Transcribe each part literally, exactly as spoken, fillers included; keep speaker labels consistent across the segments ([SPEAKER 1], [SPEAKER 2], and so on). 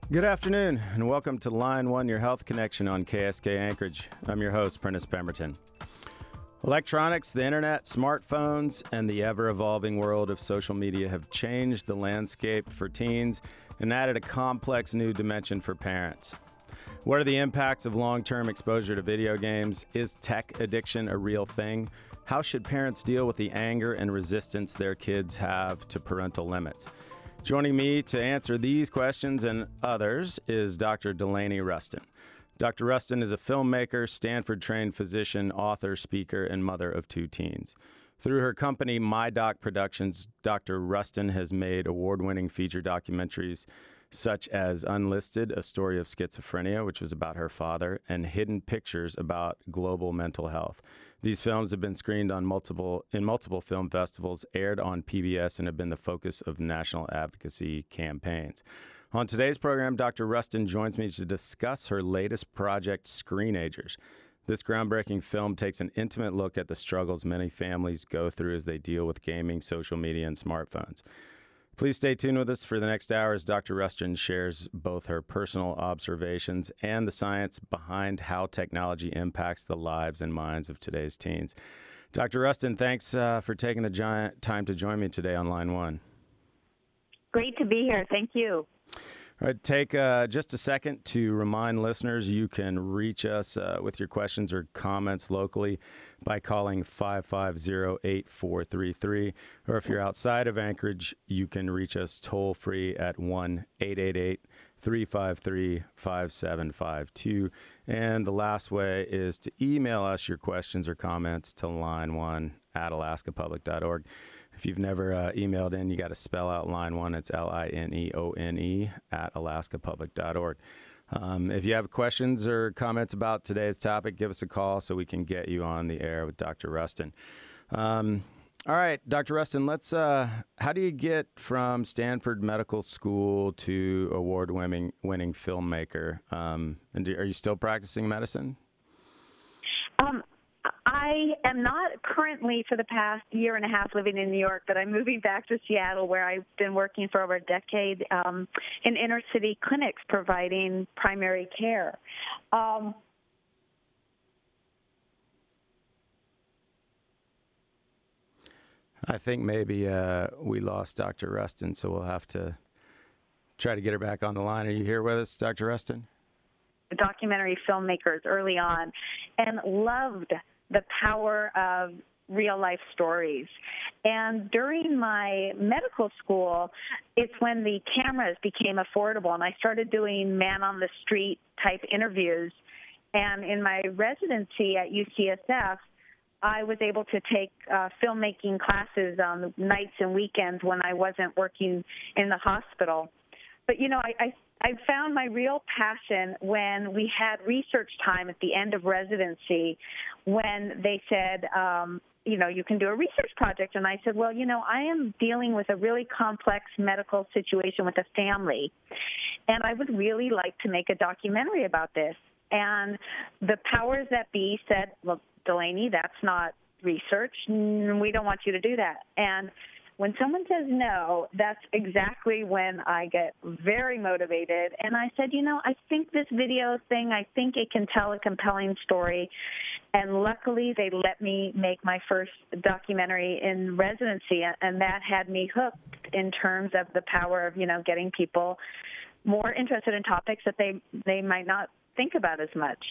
[SPEAKER 1] Good afternoon, and welcome to Line One, your health connection on K S K Anchorage. I'm your host, Prentice Pemberton. Electronics, the internet, smartphones, and the ever-evolving world of social media have changed the landscape for teens and added a complex new dimension for parents. What are the impacts of long-term exposure to video games? Is tech addiction a real thing? How should parents deal with the anger and resistance their kids have to parental limits? Joining me to answer these questions and others is Doctor Delaney Rustin. Doctor Rustin is a filmmaker, Stanford-trained physician, author, speaker, and mother of two teens. Through her company, MyDoc Productions, Doctor Rustin has made award-winning feature documentaries such as Unlisted, A Story of Schizophrenia, which was about her father, and Hidden Pictures about global mental health. These films have been screened on multiple in multiple film festivals, aired on P B S, and have been the focus of national advocacy campaigns. On today's program, Doctor Rustin joins me to discuss her latest project, Screenagers. This groundbreaking film takes an intimate look at the struggles many families go through as they deal with gaming, social media, and smartphones. Please stay tuned with us for the next hour as Doctor Rustin shares both her personal observations and the science behind how technology impacts the lives and minds of today's teens. Doctor Rustin, thanks uh, for taking the giant time to join me today on Line One.
[SPEAKER 2] Great to be here. Thank you.
[SPEAKER 1] All right, take uh, just a second to remind listeners you can reach us uh, with your questions or comments locally by calling five five zero, eight four three three. Or if you're outside of Anchorage, you can reach us toll free at one eight eight eight, three five three, five seven five two. And the last way is to email us your questions or comments to line one at alaska public dot org. If you've never uh, emailed in, you got to spell out line one. It's L I N E O N E at alaska public dot org. Um, if you have questions or comments about today's topic, give us a call so we can get you on the air with Doctor Rustin. Um, all right, Doctor Rustin, let's. Uh, how do you get from Stanford Medical School to award-winning winning filmmaker? Um, and do, are you still practicing medicine?
[SPEAKER 2] Um, I am not currently for the past year and a half living in New York, but I'm moving back to Seattle where I've been working for over a decade um, in inner city clinics providing primary care. Um,
[SPEAKER 1] I think maybe uh, we lost Doctor Rustin, so we'll have to try to get her back on the line. Are you here with us, Doctor Rustin?
[SPEAKER 2] Documentary filmmakers early on and loved the power of real-life stories. And during my medical school, it's when the cameras became affordable, and I started doing man-on-the-street type interviews. And in my residency at U C S F, I was able to take uh, filmmaking classes on nights and weekends when I wasn't working in the hospital. But, you know, I, I I found my real passion when we had research time at the end of residency when they said, um, you know, you can do a research project. And I said, well, you know, I am dealing with a really complex medical situation with a family, and I would really like to make a documentary about this. And the powers that be said, well, Delaney, that's not research. We don't want you to do that. And when someone says no, that's exactly when I get very motivated. And I said, you know, I think this video thing, I think it can tell a compelling story. And luckily, they let me make my first documentary in residency, and that had me hooked in terms of the power of, you know, getting people more interested in topics that they, they might not think about as much.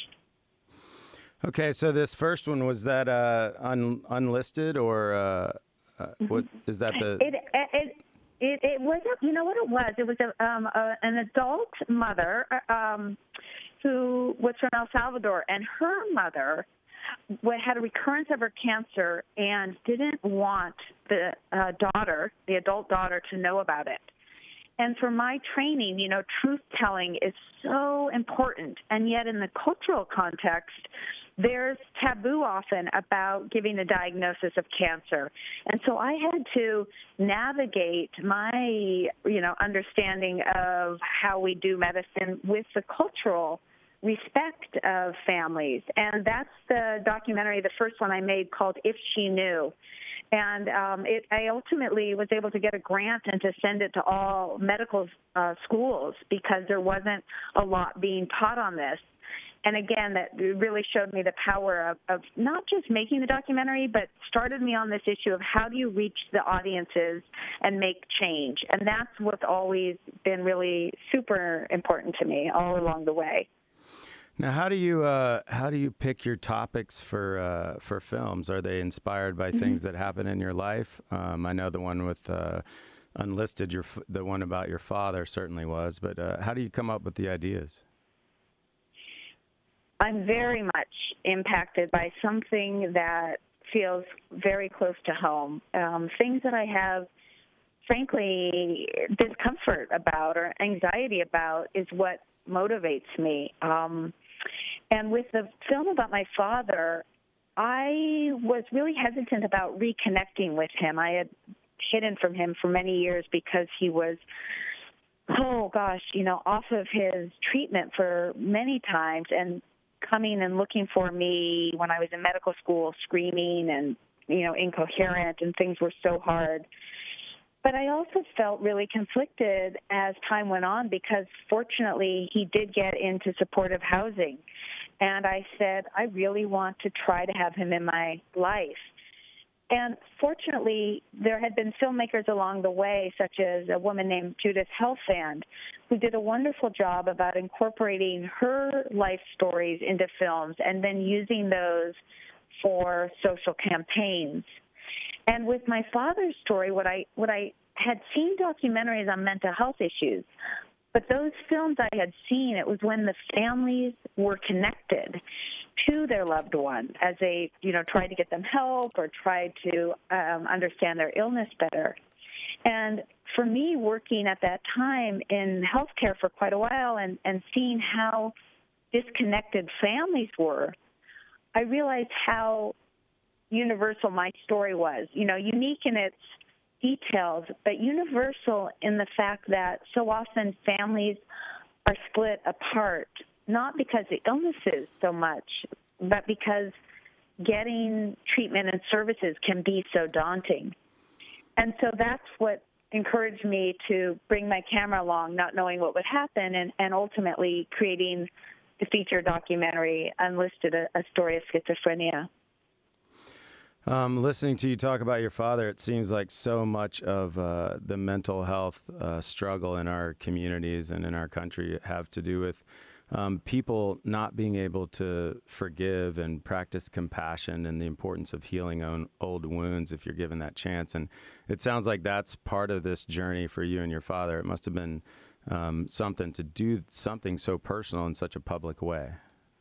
[SPEAKER 1] Okay, so this first one, was that uh, un- unlisted or... Uh Uh, what is that? The
[SPEAKER 2] it it it, it was a, you know what it was? It was a, um, a, an adult mother um, who was from El Salvador, and her mother had a recurrence of her cancer and didn't want the uh, daughter, the adult daughter, to know about it. And for my training, you know, truth-telling is so important, and yet in the cultural context, there's taboo often about giving a diagnosis of cancer. And so I had to navigate my, you know, understanding of how we do medicine with the cultural respect of families. And that's the documentary, the first one I made, called If She Knew. And um, it, I ultimately was able to get a grant and to send it to all medical uh, schools because there wasn't a lot being taught on this. And again, that really showed me the power of, of not just making the documentary, but started me on this issue of how do you reach the audiences and make change. And that's what's always been really super important to me all along the way.
[SPEAKER 1] Now, how do you uh, how do you pick your topics for uh, for films? Are they inspired by mm-hmm. things that happen in your life? Um, I know the one with uh, Unlisted, your the one about your father certainly was. But uh, how do you come up with the ideas?
[SPEAKER 2] I'm very much impacted by something that feels very close to home. Um, things that I have, frankly, discomfort about or anxiety about is what motivates me. Um, and with the film about my father, I was really hesitant about reconnecting with him. I had hidden from him for many years because he was, oh gosh, you know, off of his treatment for many times and coming and looking for me when I was in medical school, screaming and, you know, incoherent, and things were so hard. But I also felt really conflicted as time went on because, fortunately, he did get into supportive housing. And I said, I really want to try to have him in my life. And fortunately, there had been filmmakers along the way, such as a woman named Judith Helfand, who did a wonderful job about incorporating her life stories into films and then using those for social campaigns. And with my father's story, what I what I had seen documentaries on mental health issues, but those films I had seen, it was when the families were connected to their loved one as they, you know, tried to get them help or tried to um, understand their illness better. And for me, working at that time in healthcare for quite a while and, and seeing how disconnected families were, I realized how universal my story was, you know, unique in its details, but universal in the fact that so often families are split apart, not because of illnesses so much, but because getting treatment and services can be so daunting. And so that's what encouraged me to bring my camera along, not knowing what would happen, and, and ultimately creating the feature documentary, Unlisted, a, a story of schizophrenia.
[SPEAKER 1] Um, listening to you talk about your father, it seems like so much of uh, the mental health uh, struggle in our communities and in our country have to do with um, people not being able to forgive and practice compassion and the importance of healing on old wounds if you're given that chance. And it sounds like that's part of this journey for you and your father. It must have been um, something to do something so personal in such a public way.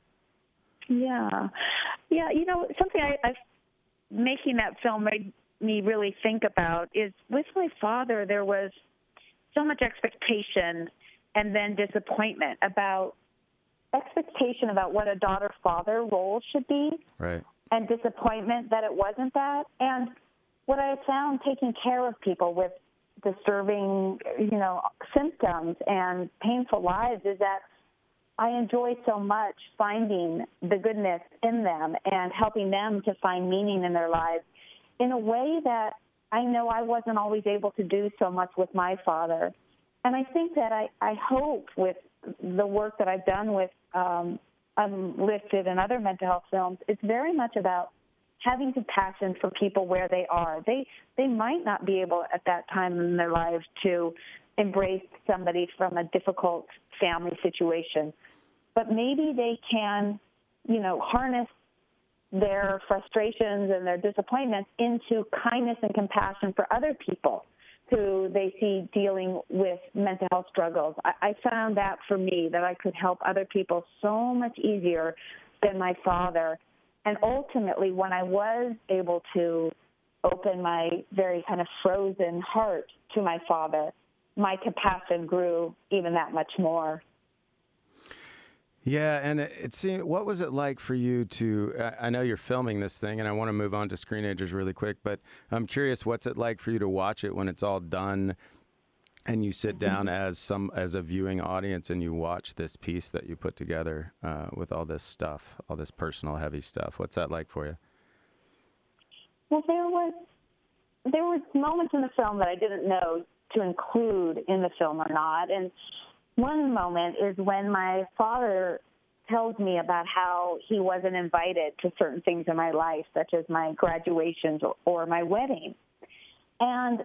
[SPEAKER 2] Yeah. Yeah, you know, something I, I've making that film made me really think about is with my father, there was so much expectation and then disappointment about expectation about what a daughter-father role should be,
[SPEAKER 1] right,
[SPEAKER 2] and disappointment that it wasn't that. And what I found taking care of people with disturbing, you know, symptoms and painful lives is that I enjoy so much finding the goodness in them and helping them to find meaning in their lives in a way that I know I wasn't always able to do so much with my father. And I think that I, I hope with the work that I've done with um, Unlisted and other mental health films, it's very much about having compassion for people where they are. They they might not be able at that time in their lives to embrace somebody from a difficult family situation, but maybe they can, you know, harness their frustrations and their disappointments into kindness and compassion for other people who they see dealing with mental health struggles. I, I found that for me, that I could help other people so much easier than my father. And ultimately, when I was able to open my very kind of frozen heart to my father, my compassion grew even that much more.
[SPEAKER 1] Yeah, and it, it seemed, what was it like for you to, I, I know you're filming this thing, and I want to move on to Screenagers really quick, but I'm curious, what's it like for you to watch it when it's all done and you sit down as some as a viewing audience and you watch this piece that you put together uh, with all this stuff, all this personal, heavy stuff? What's that like for you?
[SPEAKER 2] Well, there was there were moments in the film that I didn't know to include in the film or not. And one moment is when my father tells me about how he wasn't invited to certain things in my life, such as my graduations or, or my wedding. And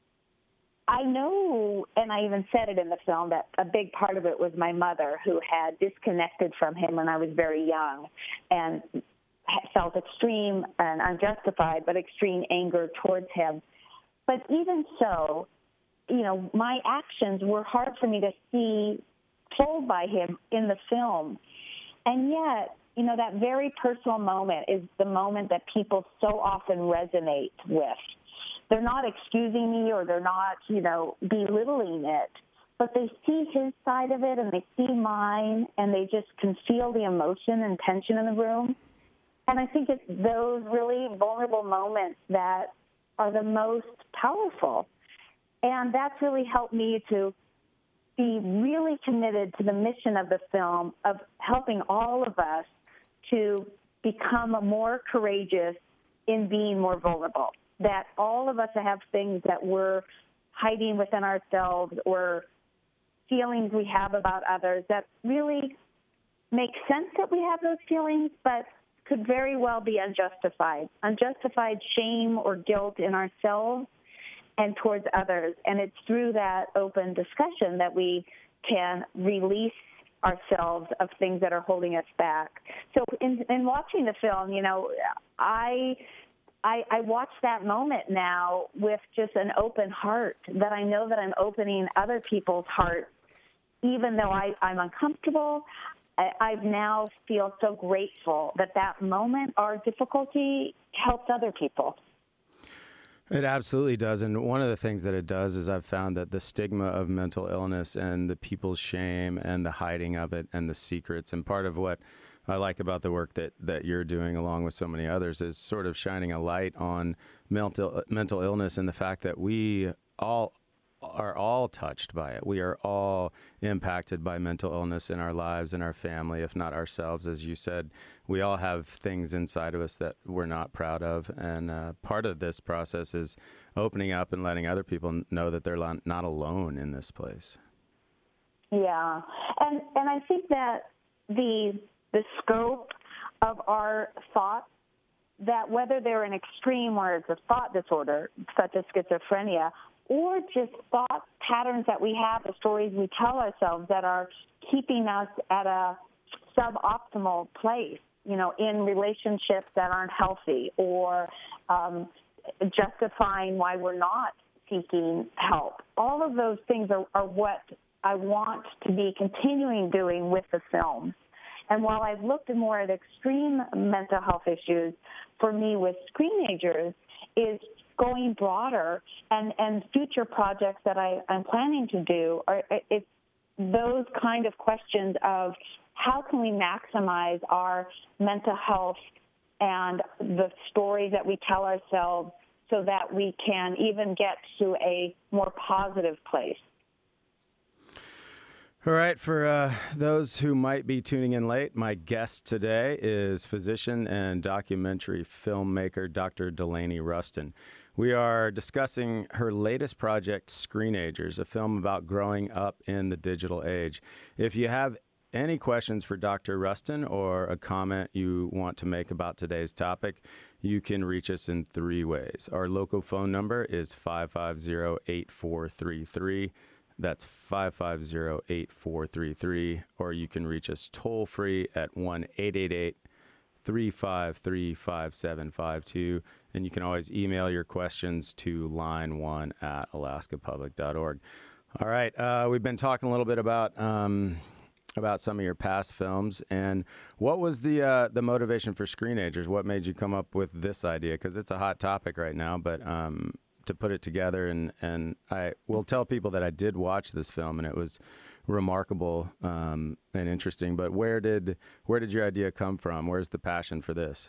[SPEAKER 2] I know, and I even said it in the film, that a big part of it was my mother, who had disconnected from him when I was very young and felt extreme and unjustified, but extreme anger towards him. But even so, you know, my actions were hard for me to see told by him in the film. And yet, you know, that very personal moment is the moment that people so often resonate with. They're not excusing me or they're not, you know, belittling it, but they see his side of it and they see mine and they just can feel the emotion and tension in the room. And I think it's those really vulnerable moments that are the most powerful. And that's really helped me to be really committed to the mission of the film of helping all of us to become more courageous in being more vulnerable. That all of us have things that we're hiding within ourselves or feelings we have about others that really make sense that we have those feelings, but could very well be unjustified, unjustified shame or guilt in ourselves and towards others. And it's through that open discussion that we can release ourselves of things that are holding us back. So in, in watching the film, you know, I, I I watch that moment now with just an open heart, that I know that I'm opening other people's hearts, even though I, I'm uncomfortable. I, I now feel so grateful that that moment, our difficulty, helped other people.
[SPEAKER 1] It absolutely does. And one of the things that it does is I've found that the stigma of mental illness and the people's shame and the hiding of it and the secrets, and part of what I like about the work that, that you're doing along with so many others is sort of shining a light on mental mental illness and the fact that we all are all touched by it. We are all impacted by mental illness in our lives and our family, if not ourselves. As you said, we all have things inside of us that we're not proud of. And uh, part of this process is opening up and letting other people know that they're not alone in this place.
[SPEAKER 2] Yeah. And and I think that the the scope of our thoughts, that whether they're an extreme where it's a thought disorder, such as schizophrenia, or just thought patterns that we have, the stories we tell ourselves that are keeping us at a suboptimal place, you know, in relationships that aren't healthy, or um, justifying why we're not seeking help. All of those things are, are what I want to be continuing doing with the film. And while I've looked more at extreme mental health issues, for me with screenagers is going broader, and, and future projects that I, I'm planning to do are it's those kind of questions of how can we maximize our mental health and the stories that we tell ourselves so that we can even get to a more positive place.
[SPEAKER 1] All right, for uh, those who might be tuning in late, my guest today is physician and documentary filmmaker Doctor Delaney Ruston. We are discussing her latest project, Screenagers, a film about growing up in the digital age. If you have any questions for Doctor Ruston or a comment you want to make about today's topic, you can reach us in three ways. Our local phone number is five five zero, eight four three three. That's five five zero, eight four three three, or you can reach us toll free at one eight eight eight, three five three, five seven five two. And you can always email your questions to line one at alaska public dot org. All right, uh, we've been talking a little bit about um, about some of your past films, and what was the uh, the motivation for Screenagers? What made you come up with this idea? Because it's a hot topic right now, but um, to put it together, and, and I will tell people that I did watch this film, and it was remarkable um, and interesting. But where did where did your idea come from? Where's the passion for this?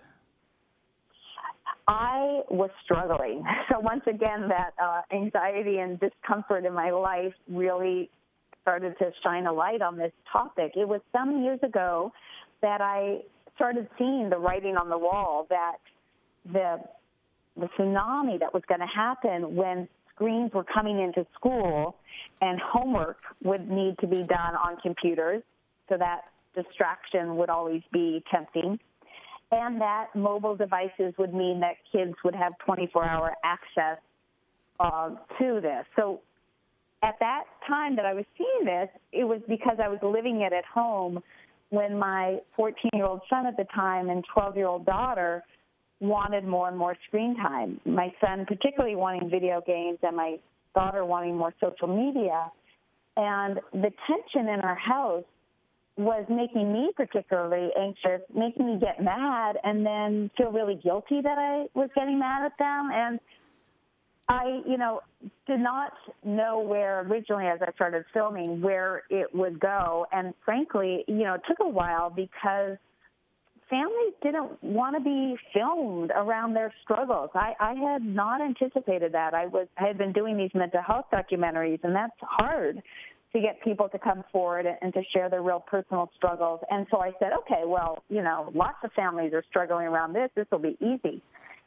[SPEAKER 2] I was struggling. So once again, that uh, anxiety and discomfort in my life really started to shine a light on this topic. It was some years ago that I started seeing the writing on the wall that the the tsunami that was going to happen when screens were coming into school and homework would need to be done on computers, so that distraction would always be tempting, and that mobile devices would mean that kids would have twenty-four hour access uh, to this. So at that time that I was seeing this, it was because I was living it at home when my fourteen-year-old son at the time and twelve-year-old daughter wanted more and more screen time. My son particularly wanting video games and my daughter wanting more social media. And the tension in our house was making me particularly anxious, making me get mad and then feel really guilty that I was getting mad at them. And I, you know, did not know where originally, as I started filming, where it would go. And frankly, you know, it took a while because families didn't want to be filmed around their struggles. I, I had not anticipated that. I was I had been doing these mental health documentaries, and that's hard to get people to come forward and to share their real personal struggles. And so I said, okay, well, you know, lots of families are struggling around this. This will be easy.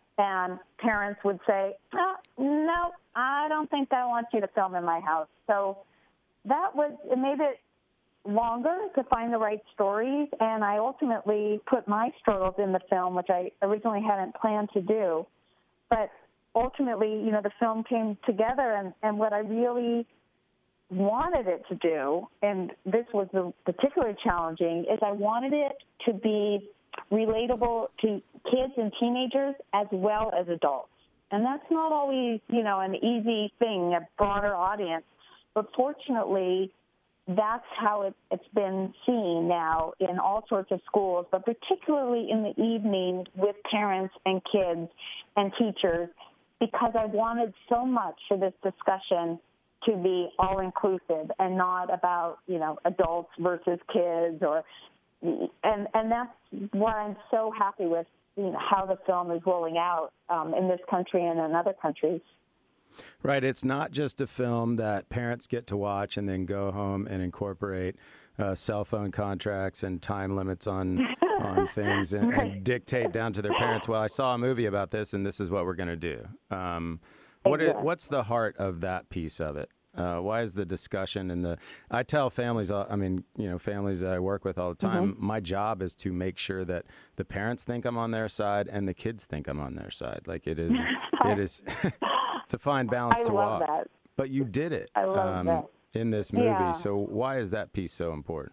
[SPEAKER 2] And parents would say, oh, no, I don't think I want you to film in my house. So that was, it made it longer to find the right stories, and I ultimately put my struggles in the film, which I originally hadn't planned to do. But ultimately, you know, the film came together, and, and what I really wanted it to do, and this was the particularly challenging, is I wanted it to be relatable to kids and teenagers as well as adults. And that's not always, you know, an easy thing, a broader audience. But fortunately, that's how it, it's been seen now in all sorts of schools, but particularly in the evenings with parents and kids and teachers, because I wanted so much for this discussion to be all-inclusive and not about, you know, adults versus kids, or and and that's why I'm so happy with, you know, how the film is rolling out um, in this country and in other countries.
[SPEAKER 1] Right. It's not just a film that parents get to watch and then go home and incorporate uh, cell phone contracts and time limits on on things and, and dictate down to their parents, well, I saw a movie about this and this is what we're going to do. Um, what is, what's the heart of that piece of it? Uh, why is the discussion and the, I tell families, I mean, you know, families that I work with all the time, mm-hmm. my job is to make sure that the parents think I'm on their side and the kids think I'm on their side. Like it is, it is, it's a fine balance
[SPEAKER 2] I
[SPEAKER 1] to
[SPEAKER 2] love
[SPEAKER 1] walk.
[SPEAKER 2] That.
[SPEAKER 1] But you did it
[SPEAKER 2] I love
[SPEAKER 1] um,
[SPEAKER 2] that.
[SPEAKER 1] in this movie.
[SPEAKER 2] Yeah.
[SPEAKER 1] So why is that piece so important?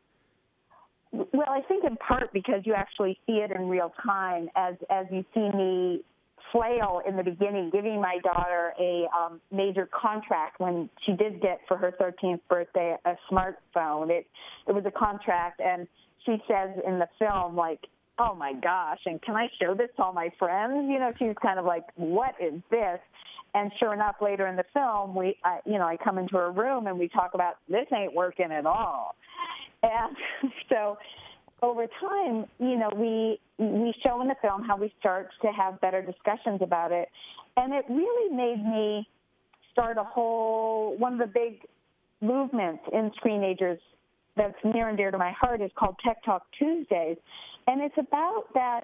[SPEAKER 2] Well, I think in part because you actually see it in real time as, as you see me flail in the beginning, giving my daughter a um, major contract when she did get for her thirteenth birthday a smartphone. It it was a contract, and she says in the film, like, oh my gosh, and can I show this to all my friends? You know, she's kind of like, what is this? And sure enough, later in the film, we, I, you know, I come into her room and we talk about this ain't working at all. And so over time, you know, we we show in the film how we start to have better discussions about it. And it really made me start a whole, one of the big movements in Screenagers that's near and dear to my heart is called Tech Talk Tuesdays. And it's about that,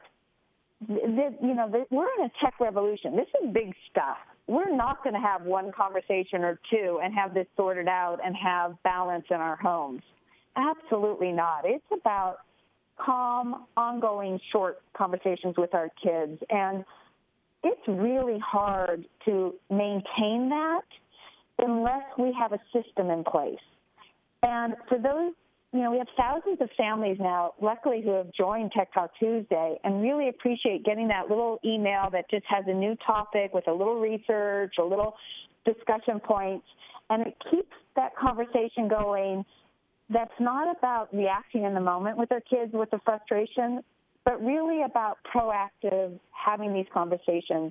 [SPEAKER 2] that you know, that we're in a tech revolution. This is big stuff. We're not going to have one conversation or two and have this sorted out and have balance in our homes. Absolutely not. It's about calm, ongoing, short conversations with our kids. And it's really hard to maintain that unless we have a system in place. And for those, you know, we have thousands of families now, luckily, who have joined Tech Talk Tuesday and really appreciate getting that little email that just has a new topic with a little research, a little discussion points, and it keeps that conversation going. That's not about reacting in the moment with our kids with the frustration, but really about proactive having these conversations.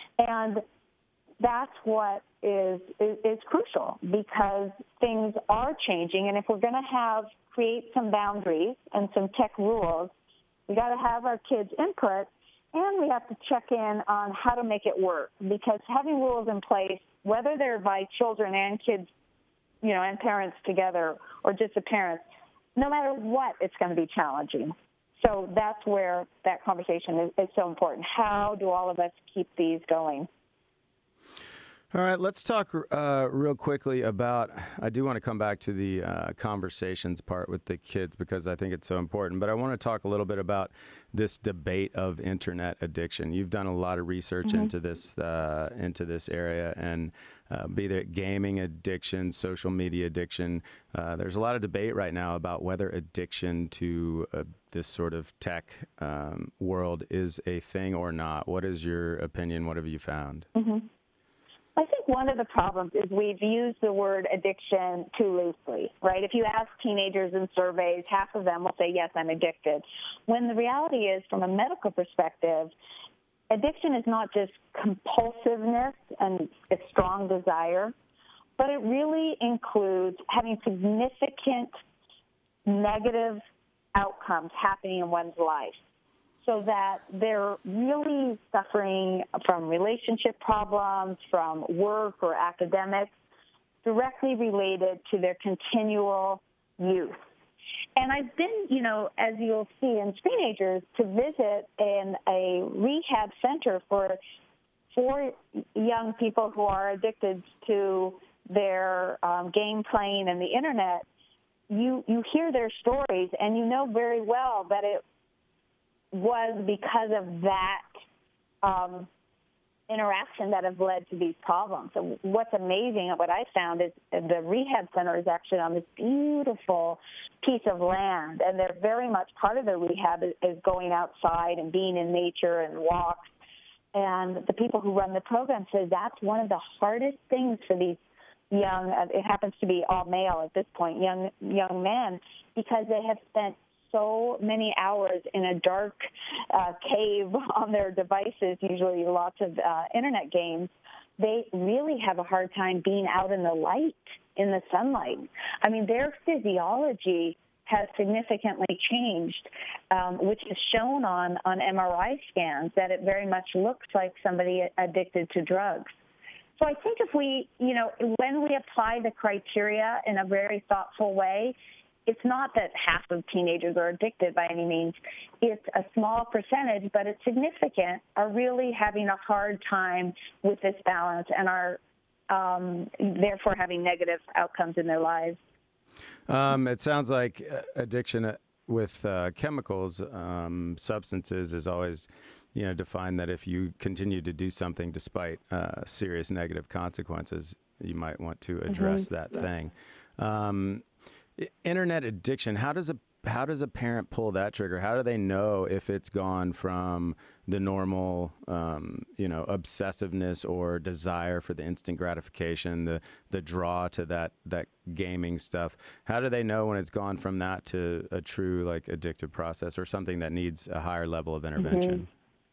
[SPEAKER 2] And that's what is, is, is crucial, because things are changing. And if we're going to have, create some boundaries and some tech rules, we got to have our kids' input, and we have to check in on how to make it work. Because having rules in place, whether they're by children and kids, you know, and parents together, or just the parents, no matter what, it's going to be challenging. So that's where that conversation is, is so important. How do all of us keep these going?
[SPEAKER 1] All right, let's talk uh, real quickly about, I do want to come back to the uh, conversations part with the kids because I think it's so important, but I want to talk a little bit about this debate of internet addiction. You've done a lot of research mm-hmm. into this uh, into this area, and uh, be it gaming addiction, social media addiction, uh, there's a lot of debate right now about whether addiction to uh, this sort of tech um, world is a thing or not. What is your opinion? What have you found?
[SPEAKER 2] Mm-hmm. I think one of the problems is we've used the word addiction too loosely, right? If you ask teenagers in surveys, half of them will say, yes, I'm addicted. When the reality is, from a medical perspective, addiction is not just compulsiveness and a strong desire, but it really includes having significant negative outcomes happening in one's life, so that they're really suffering from relationship problems, from work or academics, directly related to their continual use. And I've been, you know, as you'll see in Screenagers, to visit in a rehab center for for young people who are addicted to their um, game playing and the internet. You you hear their stories, and you know very well that it was because of that um, interaction that has led to these problems. So what's amazing, what I found, is the rehab center is actually on this beautiful piece of land, and they're very much part of their rehab is, is going outside and being in nature and walks. And the people who run the program say that's one of the hardest things for these young, it happens to be all male at this point, young young men, because they have spent so many hours in a dark uh, cave on their devices, usually lots of uh, internet games. They really have a hard time being out in the light, in the sunlight. I mean, their physiology has significantly changed, um, which is shown on, on M R I scans, that it very much looks like somebody addicted to drugs. So I think if we, you know, when we apply the criteria in a very thoughtful way, it's not that half of teenagers are addicted by any means. It's a small percentage, but it's significant, are really having a hard time with this balance and are um, therefore having negative outcomes in their lives.
[SPEAKER 1] Um, it sounds like addiction with uh, chemicals, um, substances is always, you know, defined that if you continue to do something despite uh, serious negative consequences, you might want to address mm-hmm. that yeah. thing. Um, Internet addiction, how does a how does a parent pull that trigger? How do they know if it's gone from the normal, um, you know, obsessiveness or desire for the instant gratification, the the draw to that that gaming stuff? How do they know when it's gone from that to a true like addictive process or something that needs a higher level of intervention?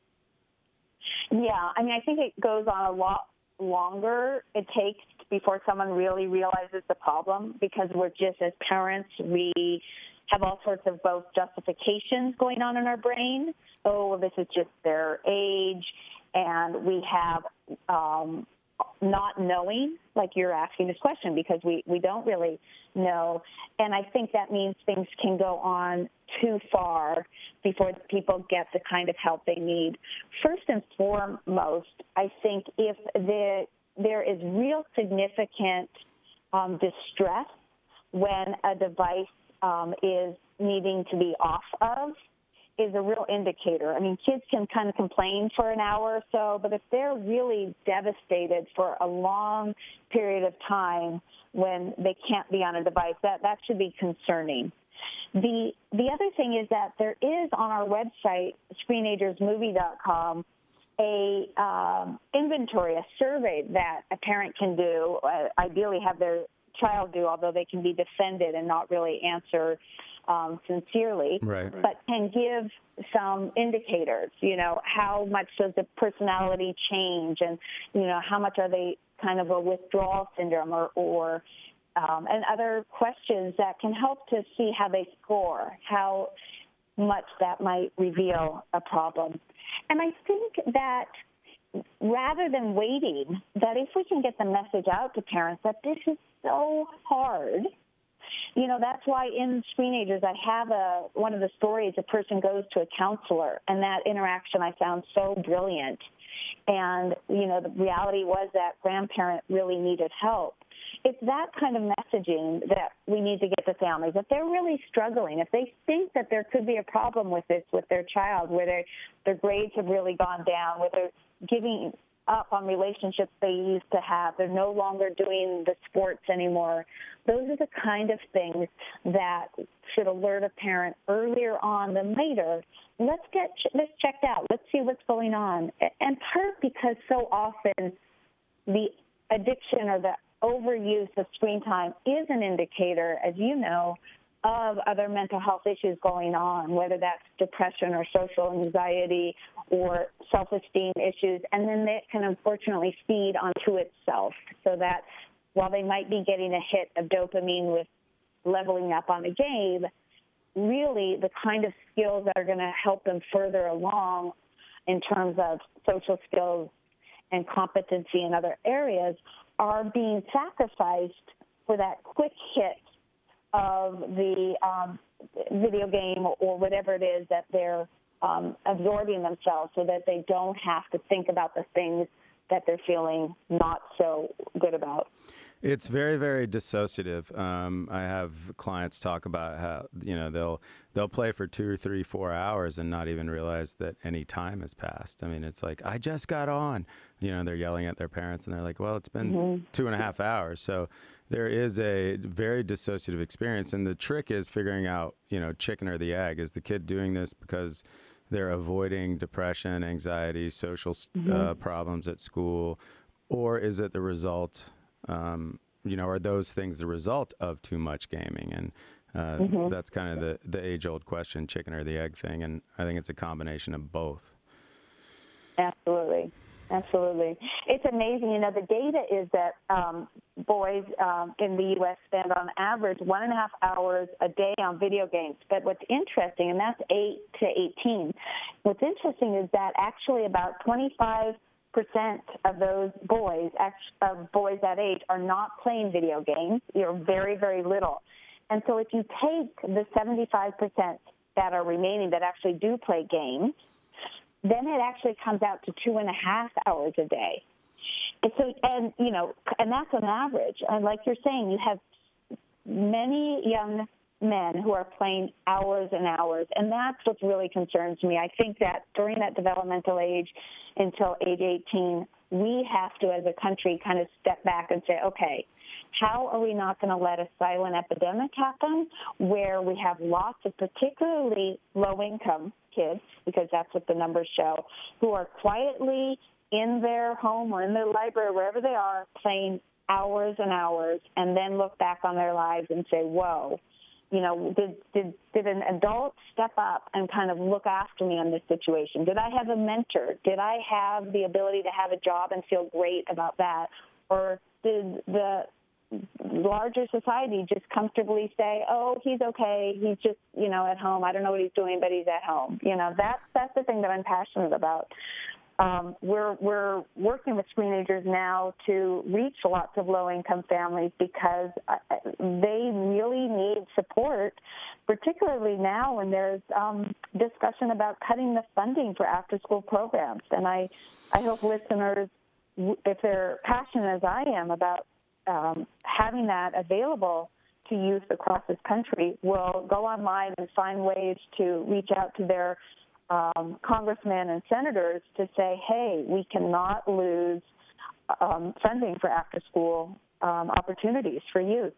[SPEAKER 2] Mm-hmm. Yeah, I mean, I think it goes on a lot longer it takes before someone really realizes the problem, because we're just, as parents, we have all sorts of both justifications going on in our brain. Oh, well, this is just their age. And we have um, not knowing, like you're asking this question, because we, we don't really know. And I think that means things can go on too far before people get the kind of help they need. First and foremost, I think if the, there is real significant um, distress when a device um, is needing to be off of, is a real indicator. I mean, kids can kind of complain for an hour or so, but if they're really devastated for a long period of time when they can't be on a device, that, that should be concerning. The the other thing is that there is on our website, screenagers movie dot com, a um, inventory, a survey that a parent can do, uh, ideally have their child do, although they can be defended and not really answer um, sincerely,
[SPEAKER 1] right.
[SPEAKER 2] but can give some indicators, you know, how much does the personality change, and, you know, how much are they kind of a withdrawal syndrome, or, or um, and other questions that can help to see how they score, how much that might reveal a problem. And I think that rather than waiting, that if we can get the message out to parents that this is so hard, you know, that's why in Screenagers I have a one of the stories, a person goes to a counselor, and that interaction I found so brilliant. And, you know, the reality was that grandparent really needed help. It's that kind of messaging that we need to get to families. If they're really struggling, if they think that there could be a problem with this with their child, where their their grades have really gone down, where they're giving up on relationships they used to have, they're no longer doing the sports anymore, those are the kind of things that should alert a parent earlier on than later. Let's get this checked out. Let's see what's going on. And part because so often the addiction or the overuse of screen time is an indicator, as you know, of other mental health issues going on, whether that's depression or social anxiety or self-esteem issues, and then that can unfortunately feed onto itself, so that while they might be getting a hit of dopamine with leveling up on a game, really the kind of skills that are going to help them further along in terms of social skills and competency in other areas are being sacrificed for that quick hit of the um, video game or whatever it is that they're um, absorbing themselves, so that they don't have to think about the things that they're feeling not so good about.
[SPEAKER 1] It's very, very dissociative. Um, I have clients talk about how, you know, they'll they'll play for two or three, four hours and not even realize that any time has passed. I mean, it's like, I just got on. You know, they're yelling at their parents, and they're like, well, it's been mm-hmm. two and a half hours. So there is a very dissociative experience. And the trick is figuring out, you know, chicken or the egg. Is the kid doing this because they're avoiding depression, anxiety, social mm-hmm. uh, problems at school, or is it the result Um, you know, are those things the result of too much gaming? And uh, mm-hmm. that's kind of the, the age-old question, chicken or the egg thing. And I think it's a combination of both.
[SPEAKER 2] Absolutely. Absolutely. It's amazing. You know, the data is that um, boys um, in the U S spend on average one and a half hours a day on video games. But what's interesting, and that's eight to eighteen, what's interesting is that actually about twenty-five percent of those boys, of boys that age, are not playing video games. You're very, very little. And so if you take the seventy-five percent that are remaining that actually do play games, then it actually comes out to two and a half hours a day. And so, and you know, and that's an average. And like you're saying, you have many young men who are playing hours and hours, and that's what really concerns me. I think that during that developmental age until age eighteen, we have to, as a country, kind of step back and say, okay, how are we not going to let a silent epidemic happen where we have lots of particularly low-income kids, because that's what the numbers show, who are quietly in their home or in their library, wherever they are, playing hours and hours, and then look back on their lives and say, whoa, you know, did, did did an adult step up and kind of look after me in this situation? Did I have a mentor? Did I have the ability to have a job and feel great about that? Or did the larger society just comfortably say, oh, he's okay, he's just, you know, at home, I don't know what he's doing, but he's at home? You know, that's, that's the thing that I'm passionate about. Um, we're we're working with Screenagers now to reach lots of low-income families because uh, they really need support, particularly now when there's um, discussion about cutting the funding for after-school programs. And I, I hope listeners, if they're passionate as I am about um, having that available to youth across this country, will go online and find ways to reach out to their Um, congressmen and senators to say, hey, we cannot lose um, funding for after-school um, opportunities for youth.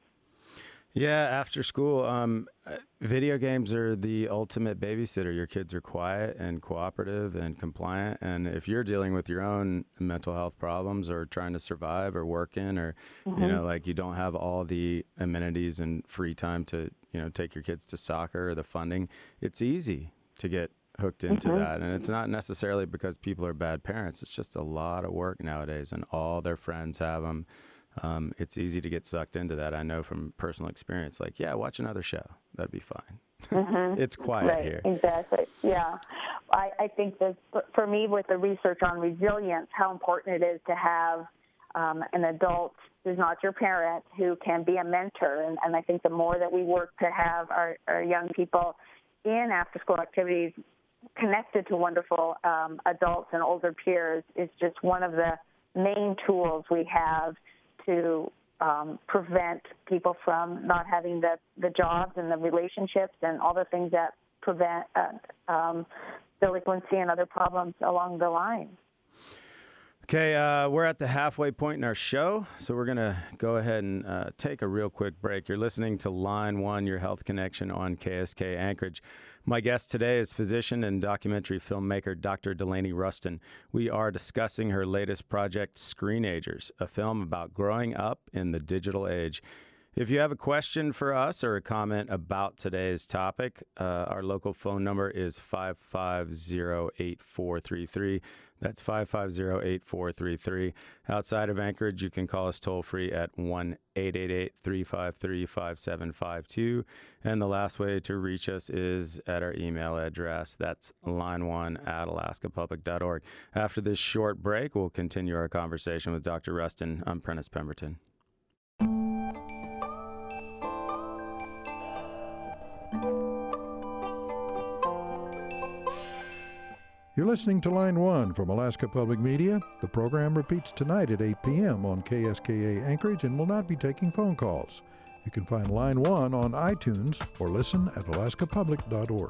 [SPEAKER 1] Yeah, after school, um, video games are the ultimate babysitter. Your kids are quiet and cooperative and compliant, and if you're dealing with your own mental health problems or trying to survive or work in, or mm-hmm. you know, like you don't have all the amenities and free time to, you know, take your kids to soccer or the funding, it's easy to get hooked into mm-hmm. that. And it's not necessarily because people are bad parents. It's just a lot of work nowadays, and all their friends have them. Um, it's easy to get sucked into that. I know from personal experience, like, yeah, watch another show. That'd be fine. Mm-hmm. It's quiet
[SPEAKER 2] right,
[SPEAKER 1] here.
[SPEAKER 2] Exactly. Yeah. I, I think that for me, with the research on resilience, how important it is to have um, an adult who's not your parent, who can be a mentor. And, and I think the more that we work to have our, our young people in after-school activities connected to wonderful um, adults and older peers is just one of the main tools we have to um, prevent people from not having the, the jobs and the relationships and all the things that prevent uh, um, delinquency and other problems along the line.
[SPEAKER 1] Okay, uh, we're at the halfway point in our show, so we're going to go ahead and uh, take a real quick break. You're listening to Line One, Your Health Connection on K S K Anchorage. My guest today is physician and documentary filmmaker Doctor Delaney Rustin. We are discussing her latest project, Screenagers, a film about growing up in the digital age. If you have a question for us or a comment about today's topic, uh, our local phone number is five five zero, eight four three three. That's five five zero, eight four three three. Outside of Anchorage, you can call us toll-free at one eight eight eight, three five three, five seven five two. And the last way to reach us is at our email address. That's line one at alaska public dot org. After this short break, we'll continue our conversation with Doctor Rustin. I'm Prentice Pemberton.
[SPEAKER 3] You're listening to Line One from Alaska Public Media. The program repeats tonight at eight p.m. on K S K A Anchorage and will not be taking phone calls. You can find Line One on iTunes or listen at alaska public dot org.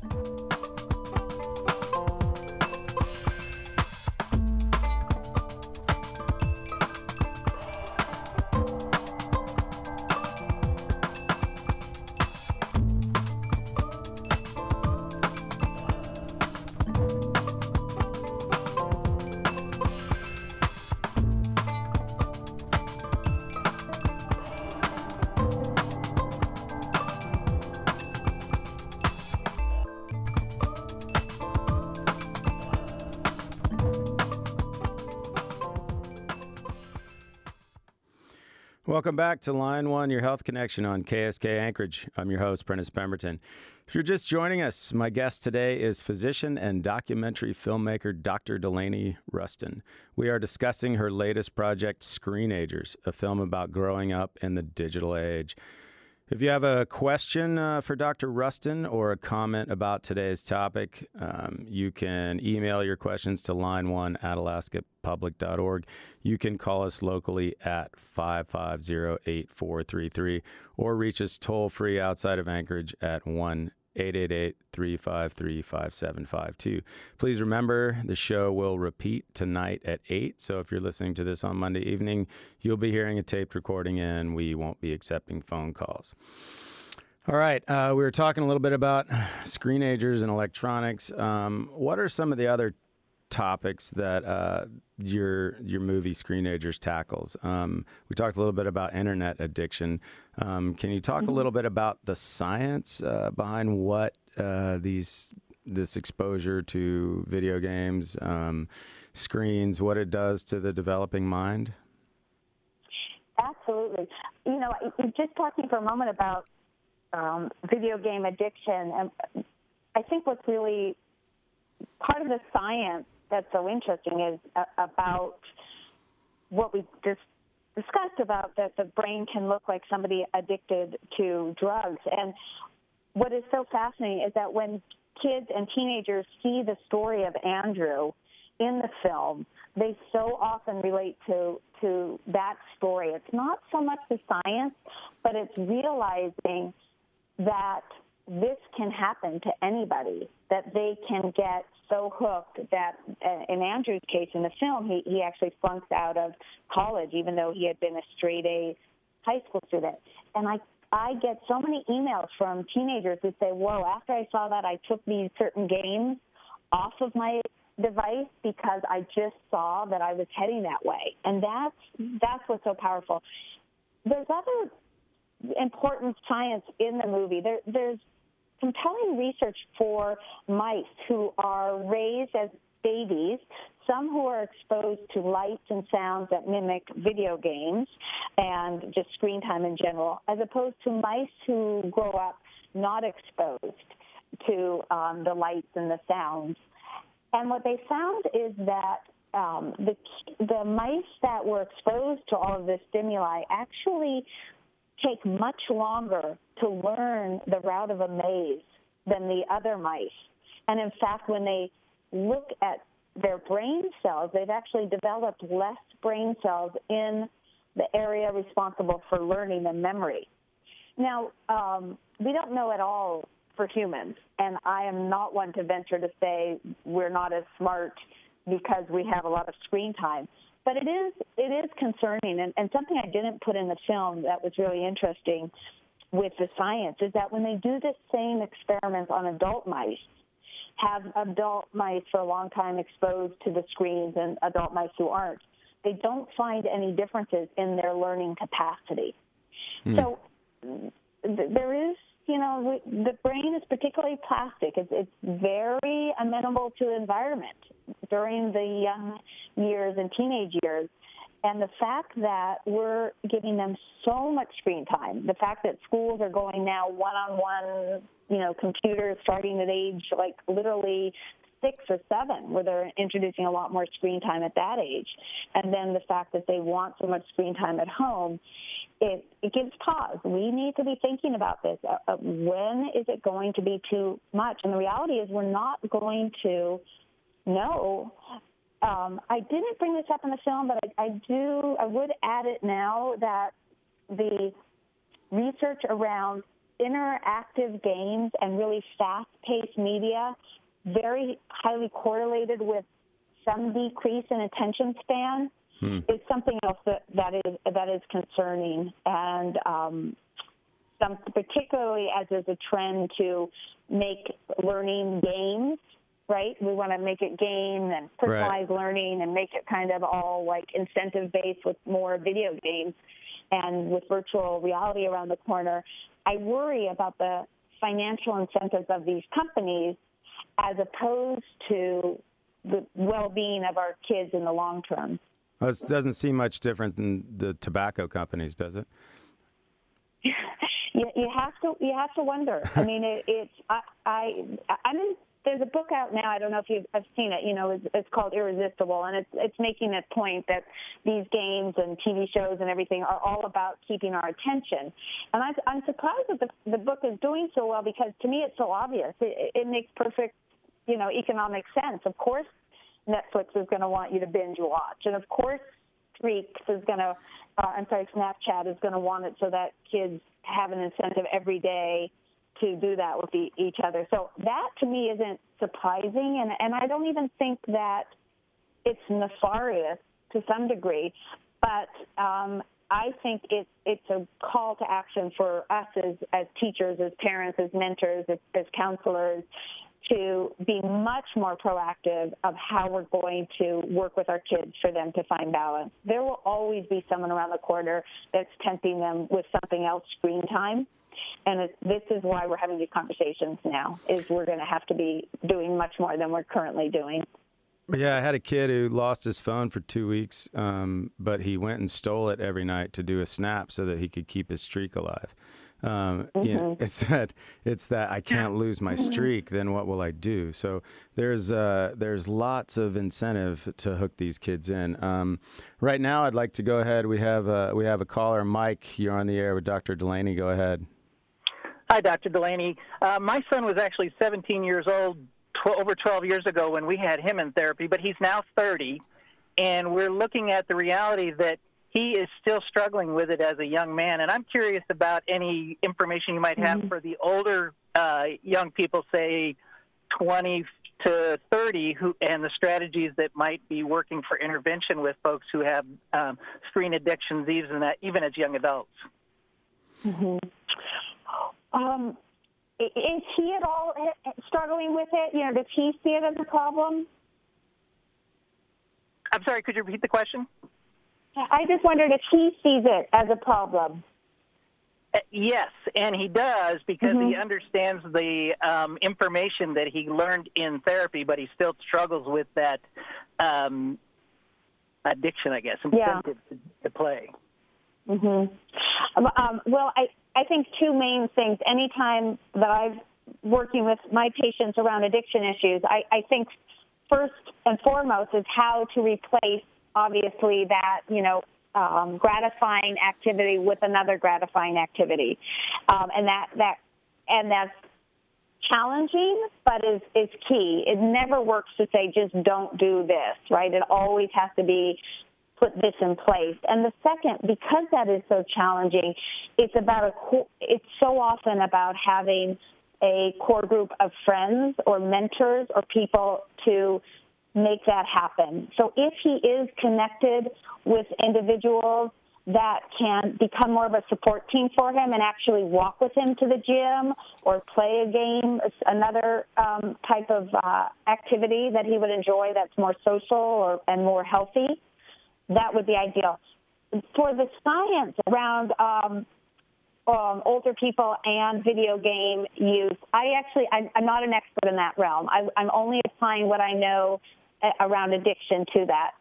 [SPEAKER 1] Welcome back to Line One, Your Health Connection on K S K Anchorage. I'm your host, Prentice Pemberton. If you're just joining us, my guest today is physician and documentary filmmaker Doctor Delaney Rustin. We are discussing her latest project, Screenagers, a film about growing up in the digital age. If you have a question uh, for Doctor Rustin or a comment about today's topic, um, you can email your questions to line one at alaska public dot org. You can call us locally at five five zero, eight four three three or reach us toll-free outside of Anchorage at one eight eight eight, three five three, five seven five two. Please remember, the show will repeat tonight at eight, so if you're listening to this on Monday evening, you'll be hearing a taped recording and we won't be accepting phone calls. All right, uh, we were talking a little bit about screenagers and electronics. Um, what are some of the other topics that uh, your your movie Screenagers tackles? Um, we talked a little bit about internet addiction. Um, can you talk mm-hmm. a little bit about the science uh, behind what uh, these this exposure to video games, um, screens, what it does to the developing mind?
[SPEAKER 2] Absolutely. You know, just talking for a moment about um, video game addiction, and I think what's really part of the science that's so interesting is uh, about what we just discussed about that the brain can look like somebody addicted to drugs. And what is so fascinating is that when kids and teenagers see the story of Andrew in the film, they so often relate to, to that story. It's not so much the science, but it's realizing that this can happen to anybody, that they can get so hooked that, uh, in Andrew's case in the film, he, he actually flunked out of college, even though he had been a straight-A high school student. And I, I get so many emails from teenagers who say, whoa, after I saw that, I took these certain games off of my device because I just saw that I was heading that way. And that's, that's what's so powerful. There's other important science in the movie. There, there's compelling research for mice who are raised as babies, some who are exposed to lights and sounds that mimic video games and just screen time in general, as opposed to mice who grow up not exposed to um, the lights and the sounds. And what they found is that um, the the mice that were exposed to all of this stimuli actually take much longer to learn the route of a maze than the other mice. And in fact, when they look at their brain cells, they've actually developed less brain cells in the area responsible for learning and memory. Now, um, we don't know at all for humans, and I am not one to venture to say we're not as smart because we have a lot of screen time. But it is it is concerning, and, and something I didn't put in the film that was really interesting with the science is that when they do the same experiments on adult mice, have adult mice for a long time exposed to the screens and adult mice who aren't, they don't find any differences in their learning capacity. Mm. So th- there is, you know, the brain is particularly plastic. It's, it's very amenable to the environment during the young years and teenage years. And the fact that we're giving them so much screen time, the fact that schools are going now one-on-one, you know, computers starting at age like literally six or seven, where they're introducing a lot more screen time at that age. And then the fact that they want so much screen time at home, it, it gives pause. We need to be thinking about this. Uh, uh, when is it going to be too much? And the reality is we're not going to know. Um, I didn't bring this up in the film, but I, I do, I would add it now that the research around interactive games and really fast-paced media very highly correlated with some decrease in attention span hmm. is something else that, that is that is concerning, and um, some, particularly as there's a trend to make learning games. Right? We want to make it game and personalized right. learning and make it kind of all like incentive-based with more video games and with virtual reality around the corner. I worry about the financial incentives of these companies as opposed to the well-being of our kids in the long term.
[SPEAKER 1] Well, it doesn't seem much different than the tobacco companies, does it?
[SPEAKER 2] you, you have to you have to wonder. I mean, it, it's I I I'm in. There's a book out now, I don't know if you've I've seen it, you know, it's, it's called Irresistible, and it's it's making that point that these games and T V shows and everything are all about keeping our attention. And I, I'm surprised that the, the book is doing so well because, to me, it's so obvious. It, it makes perfect, you know, economic sense. Of course, Netflix is going to want you to binge watch, and of course, Streaks is going to, uh, I'm sorry, Snapchat is going to want it so that kids have an incentive every day to do that with the, each other. So that, to me, isn't surprising, and, and I don't even think that it's nefarious to some degree, but um, I think it, it's a call to action for us as, as teachers, as parents, as mentors, as, as counselors, to be much more proactive of how we're going to work with our kids for them to find balance. There will always be someone around the corner that's tempting them with something else, screen time. And it, this is why we're having these conversations now, is we're going to have to be doing much more than we're currently doing.
[SPEAKER 1] Yeah, I had a kid who lost his phone for two weeks, um, but he went and stole it every night to do a snap so that he could keep his streak alive. Um, mm-hmm. you know, it's that it's that I can't lose my streak. Then what will I do? So there's uh, there's lots of incentive to hook these kids in. Um, right now, I'd like to go ahead. We have uh, we have a caller, Mike. You're on the air with Doctor Delaney. Go ahead.
[SPEAKER 4] Hi, Doctor Delaney. Uh, my son was actually seventeen years old tw- over twelve years ago when we had him in therapy, but he's now thirty, and we're looking at the reality that he is still struggling with it as a young man. And I'm curious about any information you might have mm-hmm. for the older uh, young people, say twenty to thirty, who and the strategies that might be working for intervention with folks who have um, screen addictions, even, even as young adults.
[SPEAKER 2] Mm-hmm. Um, is he at all struggling with it? You know, does he see it as a problem?
[SPEAKER 4] I'm sorry, could you repeat the question?
[SPEAKER 2] I just wondered if he sees it as a problem.
[SPEAKER 4] Uh, yes, and he does because
[SPEAKER 2] mm-hmm.
[SPEAKER 4] he understands the um, information that he learned in therapy, but he still struggles with that um, addiction, I guess,
[SPEAKER 2] yeah.
[SPEAKER 4] to, to play.
[SPEAKER 2] Mm-hmm. Um, well, I, I think two main things. Anytime that I'm working with my patients around addiction issues, I, I think first and foremost is how to replace, obviously, that, you know, um, gratifying activity with another gratifying activity. Um, and that, that, and that's challenging, but is, is key. It never works to say, just don't do this, right? It always has to be put this in place. And the second, because that is so challenging, it's about a, it's so often about having a core group of friends or mentors or people to make that happen. So if he is connected with individuals that can become more of a support team for him and actually walk with him to the gym or play a game, another um, type of uh, activity that he would enjoy that's more social or, and more healthy, that would be ideal. For the science around um, um, older people and video game use, I actually, I'm, I'm not an expert in that realm. I, I'm only applying what I know around addiction to that.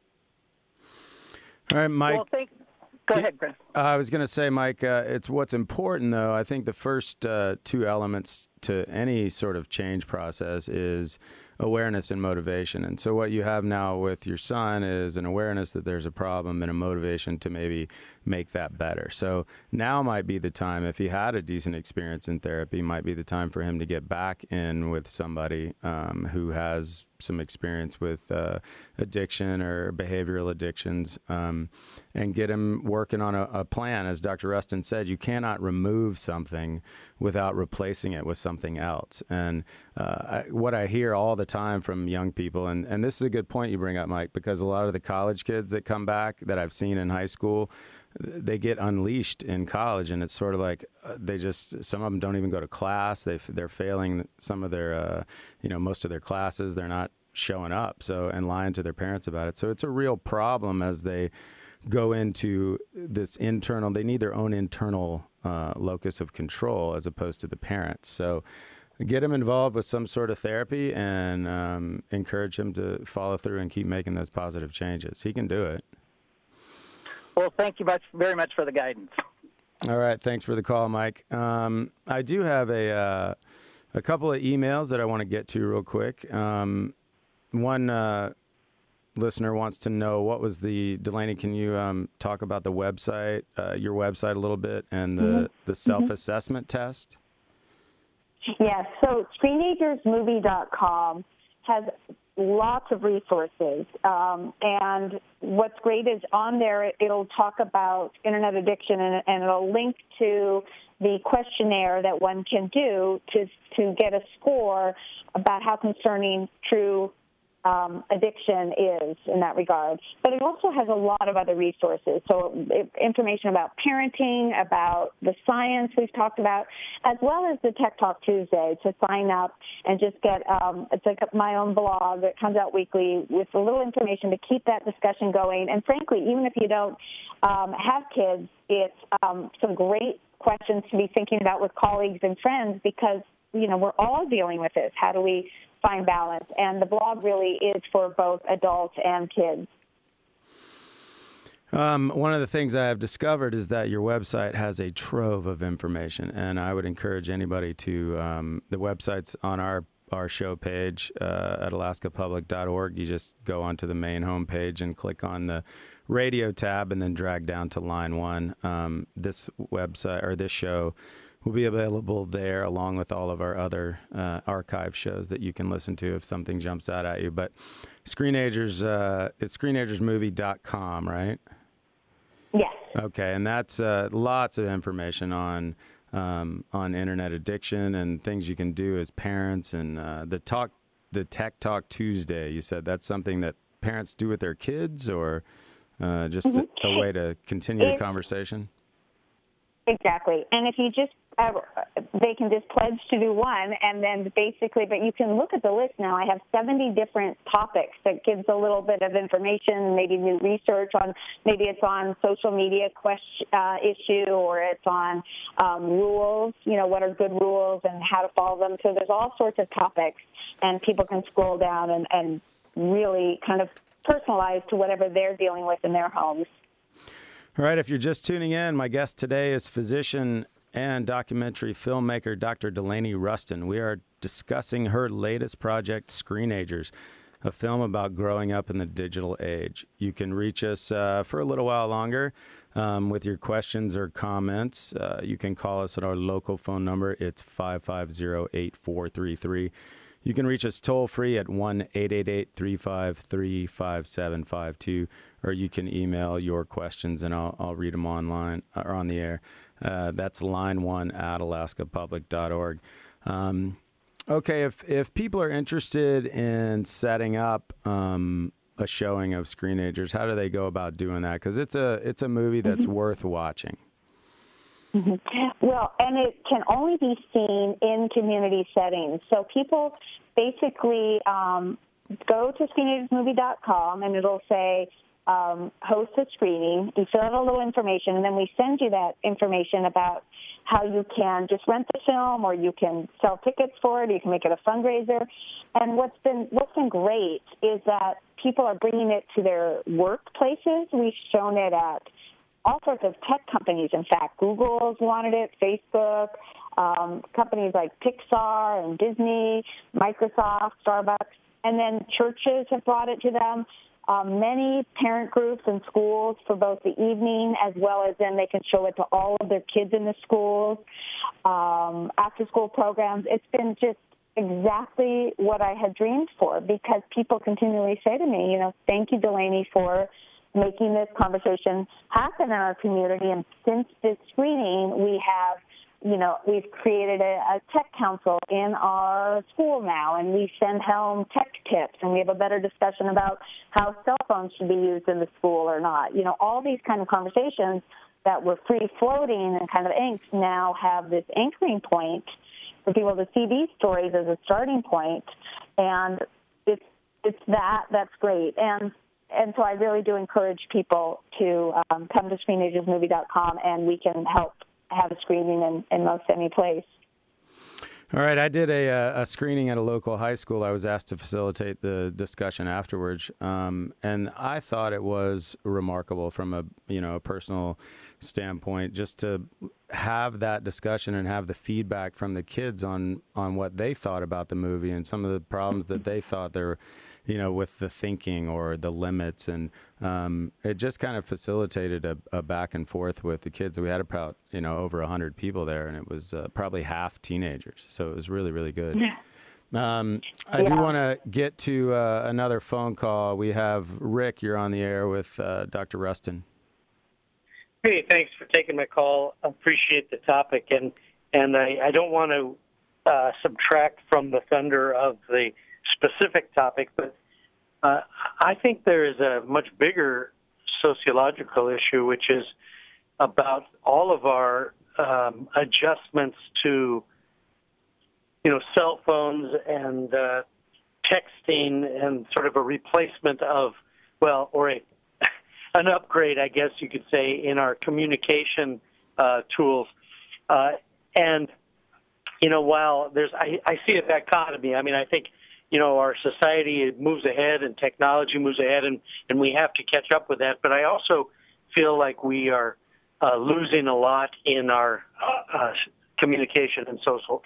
[SPEAKER 1] All right, Mike.
[SPEAKER 4] Well, thank- Go ahead, Chris.
[SPEAKER 1] Uh, I was going to say, Mike, uh, it's what's important, though. I think the first uh, two elements to any sort of change process is awareness and motivation. And so what you have now with your son is an awareness that there's a problem and a motivation to maybe make that better. So now might be the time, if he had a decent experience in therapy, might be the time for him to get back in with somebody um, who has some experience with uh, addiction or behavioral addictions um, and get him working on a, a plan. As Doctor Rustin said, you cannot remove something without replacing it with something else. And uh, I, what I hear all the time from young people, and, and this is a good point you bring up, Mike, because a lot of the college kids that come back that I've seen in high school, they get unleashed in college, and it's sort of like uh, they just, some of them don't even go to class. They, they're failing some of their, uh, you know, most of their classes. They're not showing up, so, and lying to their parents about it. So it's a real problem as they go into this internal, they need their own internal uh, locus of control as opposed to the parents. So get him involved with some sort of therapy and um, encourage him to follow through and keep making those positive changes. He can do it.
[SPEAKER 4] Well, thank you much, very much for the guidance.
[SPEAKER 1] All right. Thanks for the call, Mike. Um, I do have a, uh, a couple of emails that I want to get to real quick. Um, one uh, listener wants to know, what was the, Delaney, can you um, talk about the website, uh, your website a little bit, and the, mm-hmm. the self-assessment mm-hmm. test?
[SPEAKER 2] Yes. So screenagers movie dot com has lots of resources. Um, and what's great is on there, it'll talk about internet addiction, and, and it'll link to the questionnaire that one can do to to get a score about how concerning true um, addiction is in that regard. But it also has a lot of other resources. So it, information about parenting, about the science we've talked about, as well as the Tech Talk Tuesday to sign up and just get, um, it's like my own blog that comes out weekly with a little information to keep that discussion going. And frankly, even if you don't um, have kids, it's um, some great questions to be thinking about with colleagues and friends, because, you know, we're all dealing with this. How do we find balance? And the blog really is for both adults and kids.
[SPEAKER 1] Um, one of the things I have discovered is that your website has a trove of information, and I would encourage anybody to, um, the website's on our, our show page uh, at alaska public dot org. You just go onto the main homepage and click on the radio tab and then drag down to line one. Um, this website, or this show, will be available there along with all of our other uh, archive shows that you can listen to if something jumps out at you. But Screenagers, uh, it's screenagers movie dot com, right?
[SPEAKER 2] Yes.
[SPEAKER 1] Okay, and that's uh, lots of information on um, on internet addiction and things you can do as parents. And uh, the talk, the Tech Talk Tuesday, you said that's something that parents do with their kids, or uh, just mm-hmm. a, a way to continue it, the conversation?
[SPEAKER 2] Exactly. And if you just, uh, they can just pledge to do one, and then basically, but you can look at the list now. I have seventy different topics that gives a little bit of information, maybe new research on, maybe it's on social media question, uh, issue, or it's on um, rules, you know, what are good rules and how to follow them. So there's all sorts of topics, and people can scroll down and, and really kind of personalize to whatever they're dealing with in their homes.
[SPEAKER 1] All right, if you're just tuning in, my guest today is physician and documentary filmmaker Doctor Delaney Rustin. We are discussing her latest project, Screenagers. a film about growing up in the digital age. You can reach us uh, for a little while longer um, with your questions or comments. Uh, you can call us at our local phone number. It's five five zero, eight four three three. You can reach us toll free at one eight eight eight, three five three, five seven five two, or you can email your questions and I'll, I'll read them online or on the air. Uh, that's line one at alaska public dot org. Um, okay, if if people are interested in setting up um, a showing of Screenagers, how do they go about doing that? Because it's a it's a movie that's mm-hmm. worth watching.
[SPEAKER 2] Mm-hmm. Well, and it can only be seen in community settings. So people basically um, go to screenagers movie dot com and it'll say um, host a screening. You fill out a little information, and then we send you that information about how you can just rent the film, or you can sell tickets for it, or you can make it a fundraiser. And what's been what's been great is that people are bringing it to their workplaces. We've shown it at all sorts of tech companies. In fact, Google's wanted it, Facebook, um, companies like Pixar and Disney, Microsoft, Starbucks, and then churches have brought it to them. Um, many parent groups and schools for both the evening, as well as then they can show it to all of their kids in the schools, um, after-school programs. It's been just exactly what I had dreamed for, because people continually say to me, you know, thank you, Delaney, for making this conversation happen in our community. And since this screening, we have, you know, we've created a, a tech council in our school now, and we send home tech tips, and we have a better discussion about how cell phones should be used in the school or not. You know, all these kind of conversations that were free-floating and kind of angst now have this anchoring point for people to see these stories as a starting point, and it's it's that that's great. And And so I really do encourage people to um, come to screenagers movie dot com, and we can help have a screening in, in most any place.
[SPEAKER 1] All right. I did a, a screening at a local high school. I was asked to facilitate the discussion afterwards, um, and I thought it was remarkable from a you know a personal standpoint, just to have that discussion and have the feedback from the kids on on what they thought about the movie and some of the problems that they thought there were, you know, with the thinking or the limits. And um, it just kind of facilitated a, a back and forth with the kids. We had about, you know, over one hundred people there, and it was uh, probably half teenagers. So it was really, really good. Yeah. Um, I yeah. do want to get to uh, another phone call. We have Rick, you're on the air with uh, Doctor Rustin.
[SPEAKER 5] Hey, thanks for taking my call. I appreciate the topic, and, and I, I don't want to uh, subtract from the thunder of the specific topic, but uh, I think there is a much bigger sociological issue, which is about all of our um, adjustments to, you know, cell phones and uh, texting, and sort of a replacement of, well, or a an upgrade, I guess you could say, in our communication uh, tools. Uh, and, you know, while there's, I, I see a dichotomy. I mean, I think, you know, our society moves ahead and technology moves ahead, and, and we have to catch up with that. But I also feel like we are uh, losing a lot in our uh, communication and social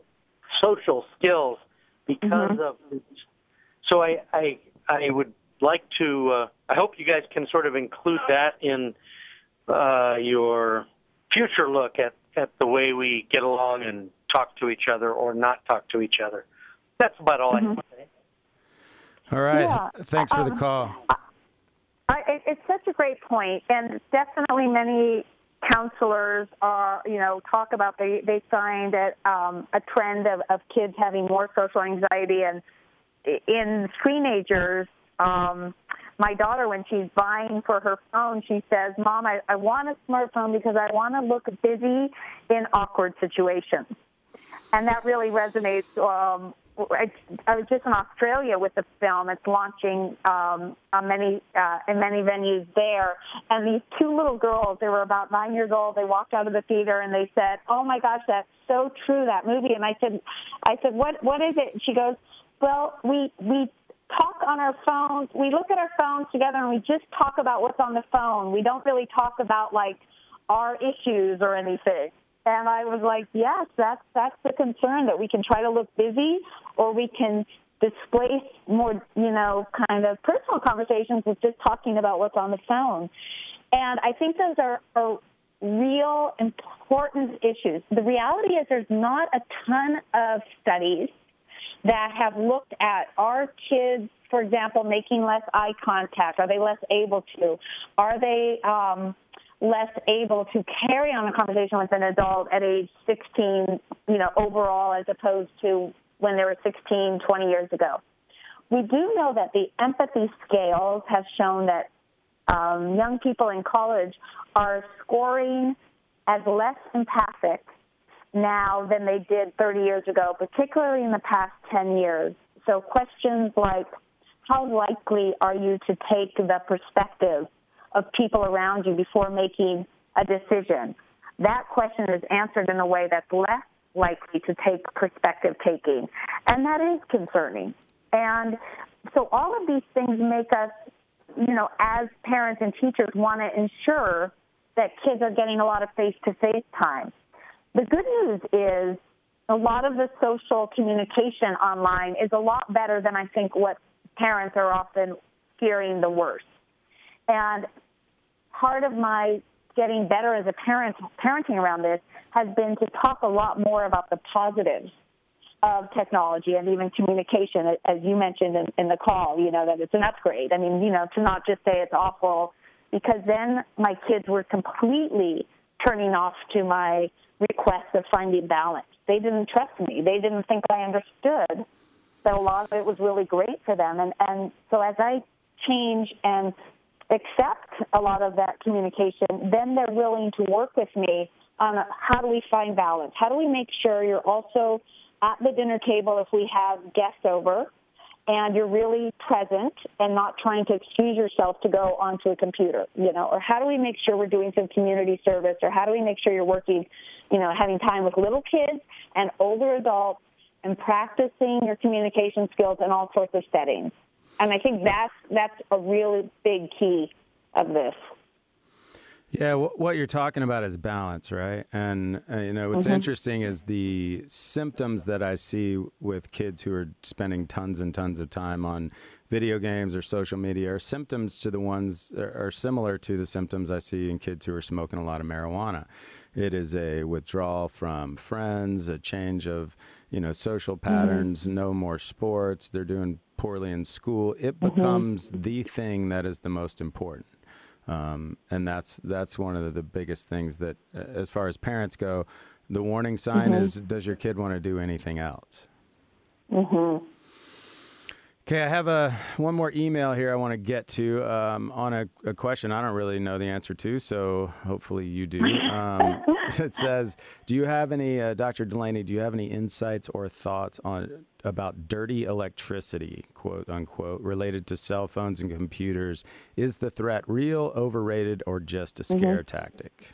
[SPEAKER 5] social skills because mm-hmm. of this. So I, I, I would like to, uh, I hope you guys can sort of include that in uh, your future look at, at the way we get along and talk to each other or not talk to each other. That's about all mm-hmm. I can say.
[SPEAKER 1] All right.
[SPEAKER 2] Yeah.
[SPEAKER 1] Thanks for
[SPEAKER 2] um,
[SPEAKER 1] the call.
[SPEAKER 2] I, it's such a great point, and definitely many counselors are, you know, talk about they, they find a, um, a trend of, of kids having more social anxiety, and in screenagers, Um, my daughter, when she's vying for her phone, she says, Mom, I, I want a smartphone because I want to look busy in awkward situations. And that really resonates. Um, I, I was just in Australia with the film. It's launching um, on many, uh, in many venues there. And these two little girls, they were about nine years old, they walked out of the theater and they said, oh, my gosh, that's so true, that movie. And I said, I said, what, what is it? And she goes, well, we, we, talk on our phones. We look at our phones together and we just talk about what's on the phone. We don't really talk about, like, our issues or anything. And I was like, yes, that's that's the concern, that we can try to look busy, or we can displace more, you know, kind of personal conversations with just talking about what's on the phone. And I think those are, are real important issues. The reality is there's not a ton of studies that have looked at are kids, for example, making less eye contact? Are they less able to? Are they um, less able to carry on a conversation with an adult at age sixteen, you know, overall, as opposed to when they were sixteen, twenty years ago? We do know that the empathy scales have shown that um, young people in college are scoring as less empathic now than they did thirty years ago, particularly in the past ten years. So questions like, how likely are you to take the perspective of people around you before making a decision? That question is answered in a way that's less likely to take perspective taking, and that is concerning. And so all of these things make us, you know, as parents and teachers, want to ensure that kids are getting a lot of face-to-face time. The good news is a lot of the social communication online is a lot better than I think what parents are often fearing the worst. And part of my getting better as a parent, parenting around this, has been to talk a lot more about the positives of technology and even communication, as you mentioned in, in the call, you know, that it's an upgrade. I mean, you know, to not just say it's awful, because then my kids were completely turning off to my requests of finding balance. They didn't trust me. They didn't think I understood that a lot of it was really great for them. And, and so as I change and accept a lot of that communication, then they're willing to work with me on how do we find balance? How do we make sure you're also at the dinner table if we have guests over, and you're really present and not trying to excuse yourself to go onto a computer, you know? Or how do we make sure we're doing some community service? Or how do we make sure you're working, you know, having time with little kids and older adults and practicing your communication skills in all sorts of settings? And I think that's, that's a really big key of this.
[SPEAKER 1] Yeah, what you're talking about is balance, right? And, uh, you know, what's mm-hmm. interesting is the symptoms that I see with kids who are spending tons and tons of time on video games or social media are symptoms to the ones, are similar to the symptoms I see in kids who are smoking a lot of marijuana. It is a withdrawal from friends, a change of, you know, social patterns, mm-hmm. no more sports, they're doing poorly in school. It mm-hmm. becomes the thing that is the most important. Um, and that's that's one of the, the biggest things that, uh, as far as parents go, the warning sign mm-hmm. is, does your kid want to do anything else?
[SPEAKER 2] Mm-hmm.
[SPEAKER 1] Okay, I have a one more email here I want to get to um, on a, a question I don't really know the answer to, so hopefully you do. Um, it says, do you have any, uh, Doctor Delaney, do you have any insights or thoughts on about dirty electricity, quote unquote, related to cell phones and computers? Is the threat real, overrated, or just a scare mm-hmm. tactic?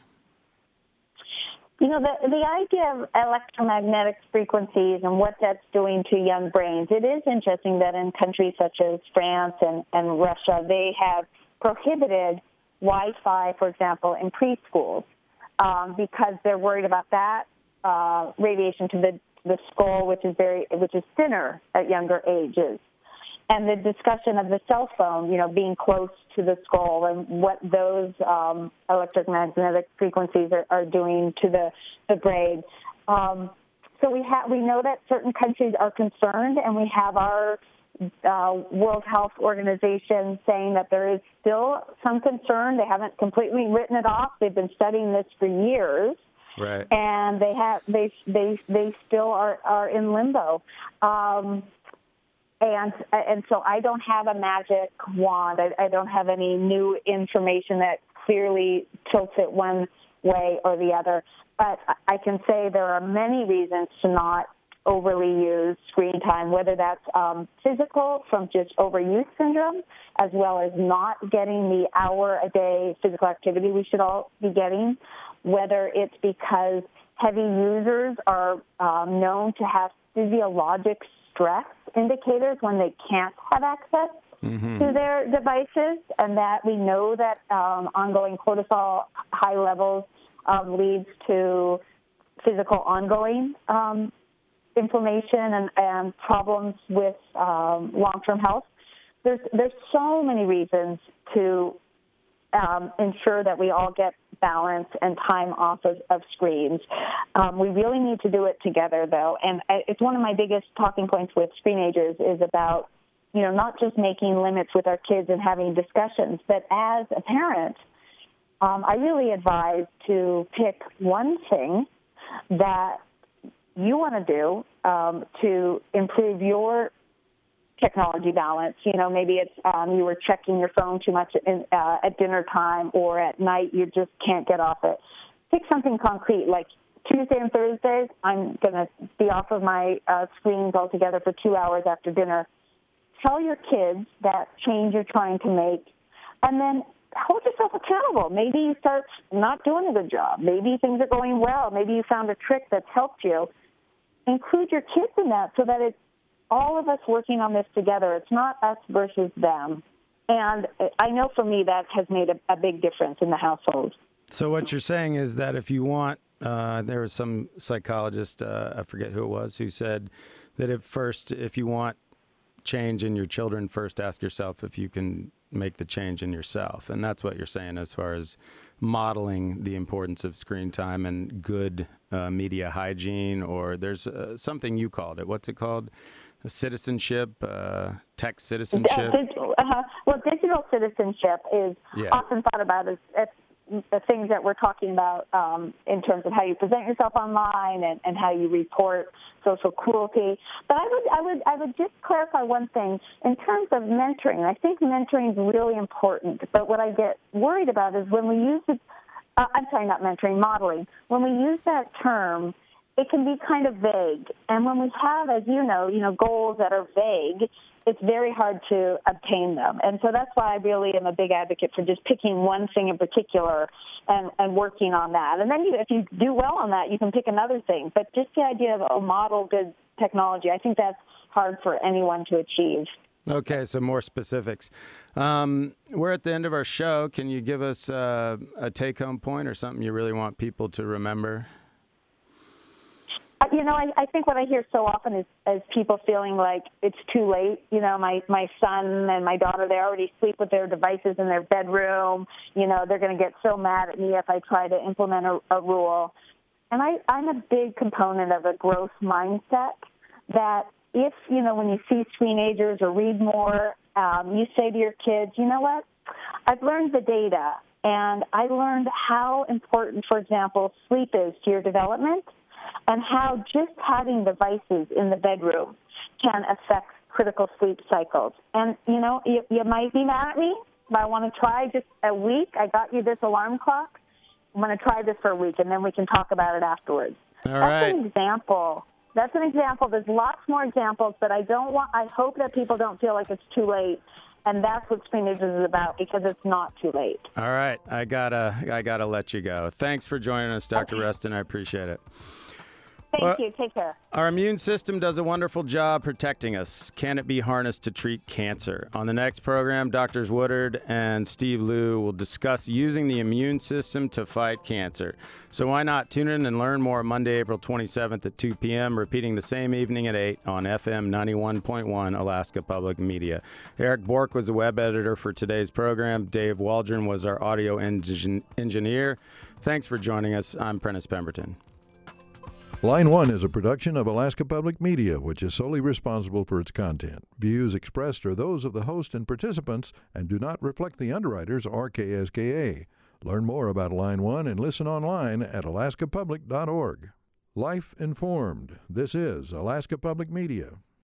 [SPEAKER 2] You know, the, the idea of electromagnetic frequencies and what that's doing to young brains, it is interesting that in countries such as France and, and Russia, they have prohibited Wi-Fi, for example, in preschools um, because they're worried about that uh, radiation to the, the skull, which is very, which is thinner at younger ages. And the discussion of the cell phone, you know, being close to the skull and what those um, electromagnetic frequencies are, are doing to the, the brain. Um, so we have we know that certain countries are concerned, and we have our uh, World Health Organization saying that there is still some concern. They haven't completely written it off. They've been studying this for years.
[SPEAKER 1] Right.
[SPEAKER 2] And they have they they they still are, are in limbo. Um, And and so I don't have a magic wand. I, I don't have any new information that clearly tilts it one way or the other. But I can say there are many reasons to not overly use screen time, whether that's um, physical from just overuse syndrome, as well as not getting the hour a day physical activity we should all be getting, whether it's because heavy users are um, known to have physiologic stress indicators when they can't have access mm-hmm. to their devices, and that we know that um, ongoing cortisol high levels um, leads to physical ongoing um, inflammation and, and problems with um, long-term health. There's there's so many reasons to um, ensure that we all get balance and time off of, of screens. Um, we really need to do it together, though, and I, it's one of my biggest talking points with screenagers is about, you know, not just making limits with our kids and having discussions, but as a parent, um, I really advise to pick one thing that you want to do um, to improve your technology balance. You know, maybe it's um, you were checking your phone too much in, uh, at dinner time, or at night you just can't get off it. Pick something concrete, like Tuesday and Thursdays, I'm going to be off of my uh, screens altogether for two hours after dinner. Tell your kids that change you're trying to make, and then hold yourself accountable. Maybe you start not doing a good job. Maybe things are going well. Maybe you found a trick that's helped you. Include your kids in that so that it's all of us working on this together. It's not us versus them. And I know for me that has made a, a big difference in the household.
[SPEAKER 1] So what you're saying is that if you want, uh, there was some psychologist, uh, I forget who it was, who said that if first, if you want change in your children, first ask yourself if you can make the change in yourself. And that's what you're saying as far as modeling the importance of screen time and good uh, media hygiene, or there's uh, something you called it. What's it called? Citizenship, uh, tech citizenship?
[SPEAKER 2] Uh, well, digital citizenship is yeah. often thought about as, as the things that we're talking about um, in terms of how you present yourself online and, and how you report social cruelty. But I would, I would, I would just clarify one thing in terms of mentoring. I think mentoring is really important. But what I get worried about is when we use it. Uh, I'm sorry, not mentoring, modeling. When we use that term, it can be kind of vague. And when we have, as you know, you know, goals that are vague, it's very hard to obtain them. And so that's why I really am a big advocate for just picking one thing in particular and, and working on that. And then you, if you do well on that, you can pick another thing. But just the idea of a model good technology, I think that's hard for anyone to achieve.
[SPEAKER 1] Okay, so more specifics. Um, we're at the end of our show. Can you give us uh, a take-home point or something you really want people to remember?
[SPEAKER 2] You know, I, I think what I hear so often is, is people feeling like it's too late. You know, my, my son and my daughter, they already sleep with their devices in their bedroom. You know, they're going to get so mad at me if I try to implement a, a rule. And I, I'm a big component of a growth mindset that if, you know, when you see screenagers or read more, um, you say to your kids, you know what, I've learned the data, and I learned how important, for example, sleep is to your development, and how just having devices in the bedroom can affect critical sleep cycles. And, you know, you, you might be mad at me, but I want to try just a week. I got you this alarm clock. I'm going to try this for a week, and then we can talk about it afterwards.
[SPEAKER 1] All
[SPEAKER 2] That's
[SPEAKER 1] right.
[SPEAKER 2] an example. That's an example. There's lots more examples, but I don't want. I hope that people don't feel like it's too late. And that's what Screenagers is about, because it's not too late.
[SPEAKER 1] All right. I gotta, I gotta let you go. Thanks for joining us, Doctor
[SPEAKER 2] Okay.
[SPEAKER 1] Rustin. I appreciate it.
[SPEAKER 2] Thank
[SPEAKER 1] Well,
[SPEAKER 2] you. Take care.
[SPEAKER 1] Our immune system does a wonderful job protecting us. Can it be harnessed to treat cancer? On the next program, Doctors Woodard and Steve Liu will discuss using the immune system to fight cancer. So why not tune in and learn more Monday, April twenty-seventh at two p.m., repeating the same evening at eight on F M ninety-one point one Alaska Public Media. Eric Bork was the web editor for today's program. Dave Waldron was our audio engin- engineer. Thanks for joining us. I'm Prentice Pemberton.
[SPEAKER 3] Line One is a production of Alaska Public Media, which is solely responsible for its content. Views expressed are those of the host and participants and do not reflect the underwriters or K S K A. Learn more about Line One and listen online at alaska public dot org. Life informed. This is Alaska Public Media.